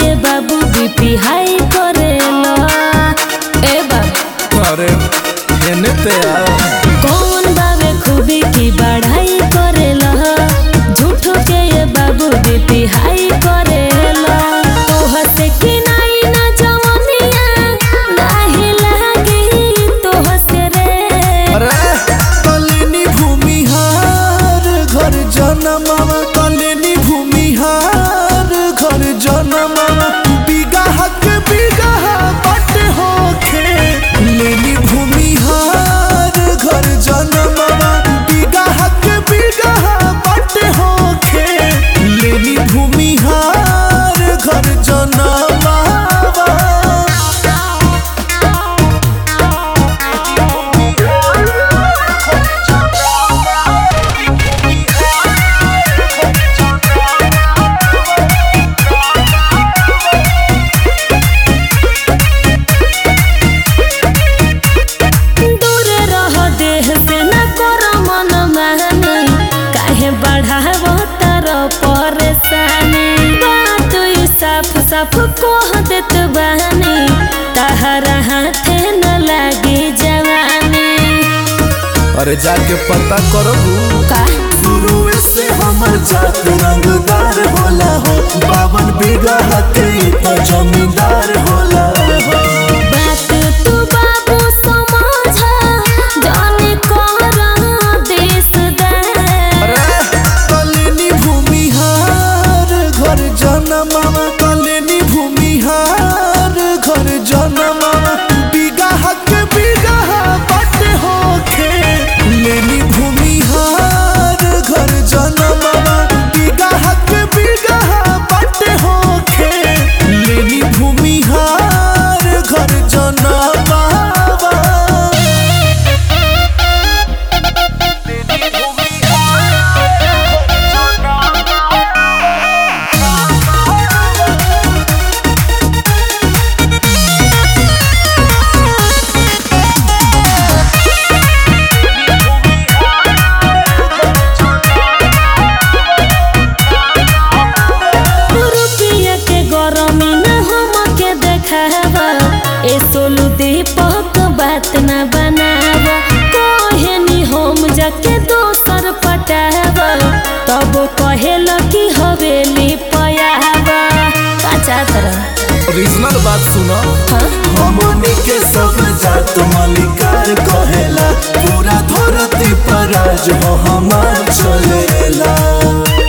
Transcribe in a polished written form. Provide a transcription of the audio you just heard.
ये बाबू बीपी हाई करेला। ए बाबू अरे हेने ते कौन बाबे खूबी की बढ़ाई करेला, झूठो के ये बाबू बीपी हाई करेला। तोह से कि नहीं ना जवनिया नाही लागी तोह से रे। अरे कलिनी भूमिहार घर जनमावा, कलिनी भूमिहार घर जनमावा। बिगहा के बिगहा बट होखे लेनी भूमिहार घर जनमावा। बिगहा के बिगहा बट होखे लेनी भूमिहार घर जनमावा। दूर रह देह से न कर मन मानी, काहे बढ़ाव तर परेशानी। बात यू साफ साफ कह देत बानी, तहरा हाथे न लागी जवानी। अरे जाके पता करबू का शुरू से हमर जात रंगदार होला हो। 52 बीघा के तो जमींदार होला हो। बात तू बाबू समझ जाने कर देश दे। अरे कलिनी भूमिहार घर जनमावा, कलिनी भूमिहार घर जनमावा। बीघा के बीघा बट होखे लेनी भूमिहार घर जनमावा। बीघा के बीघा बट होखे लेनी भूमिहार घर जनमावा। रुपया के गरमी न हमके देखावा, ए सोलू दीपक बात न बनावा। कहेनी हम जाके दोसर पटावा, तब कहेल कि हवेली पयावा। काचा तरह ओरिजिनल बात सुनो, हमनी के सब जात मालिकार कहेला। पूरा धरती पर राज हो हमार चलेला।